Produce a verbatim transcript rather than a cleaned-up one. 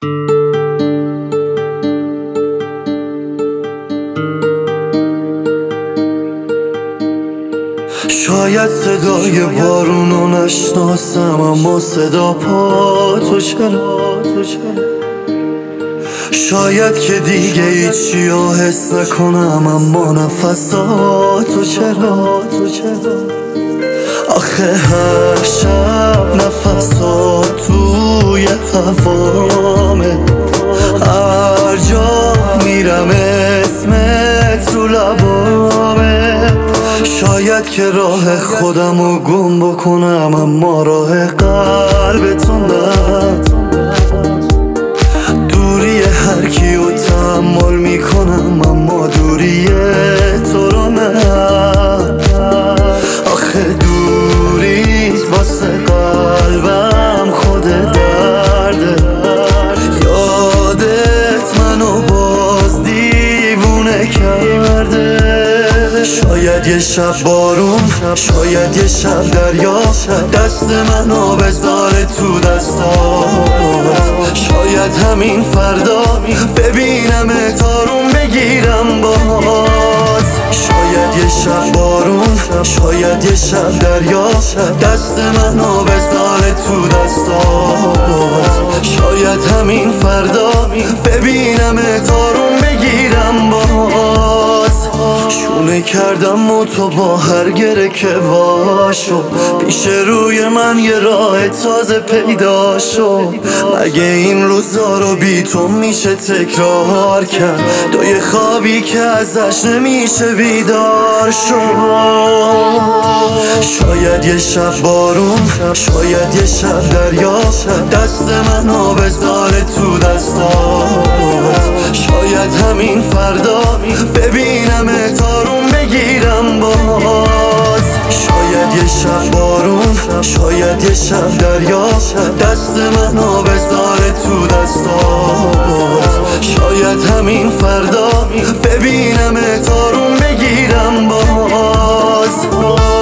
شاید صدای بارونو نشناسم، اما صدا پا تو چرا؟ شاید که دیگه هیچی رو حس نکنم، اما نفساتو چرا؟ آخه هر شب نفسات توی هوامه، هر جا میرم اسمت رو لبامه. شاید که راه خودم رو گم بکنم، اما راه قلبتو نه. دوری هر کیو تحمل میکنم، اما دوری تو رو نه. آخه دوریت واسه قلبم خود درده، یادت منو باز دیوونه کرده. شاید یه شب بارون، شاید یه شب دریا، دست منو بذاره تو دستات. شاید همین فردا ببینم تارون بگیرم باز. شاید یه شب بارون، شاید یه شب دریا، دست منو بذاره تو دستات. شاید همین فردا ببینم تارون بگیرم باز. شونه کردم و تو با هر گره که واشو، پیش روی من یه راه تازه پیدا شو. مگه این روزا رو بی تو میشه تکرار کرد؟ تو یه خوابی که ازش نمیشه بیدار شو. شاید یه شب بارون، شاید یه شب دریا، دست منو بذاره تو دستات. شاید همین فردا ببینم تارون بگیرم باز. شاید یه شب بارون، شاید یه شب دریا، دست منو بذاره تو دستات. شاید همین فردا ببینم تارون بگیرم باز.